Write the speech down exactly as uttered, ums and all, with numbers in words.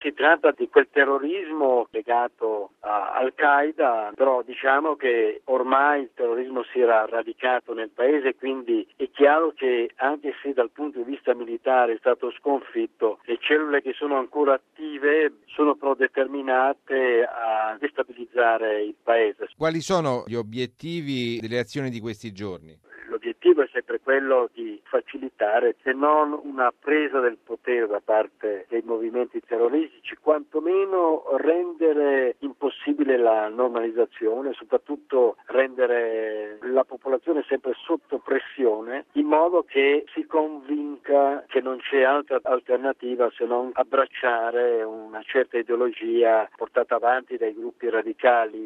Si tratta di quel terrorismo legato a Al-Qaeda, però diciamo che ormai il terrorismo si era radicato nel paese, quindi è chiaro che anche se dal punto di vista militare è stato sconfitto, le cellule che sono ancora attive sono però determinate a destabilizzare il paese. Quali sono gli obiettivi delle azioni di questi giorni? L'obiettivo è sempre quello di facilitare, se non una presa del potere da parte dei movimenti terroristici, quantomeno rendere impossibile la normalizzazione, soprattutto rendere la popolazione sempre sotto pressione, in modo che si convinca che non c'è altra alternativa se non abbracciare una certa ideologia portata avanti dai gruppi radicali.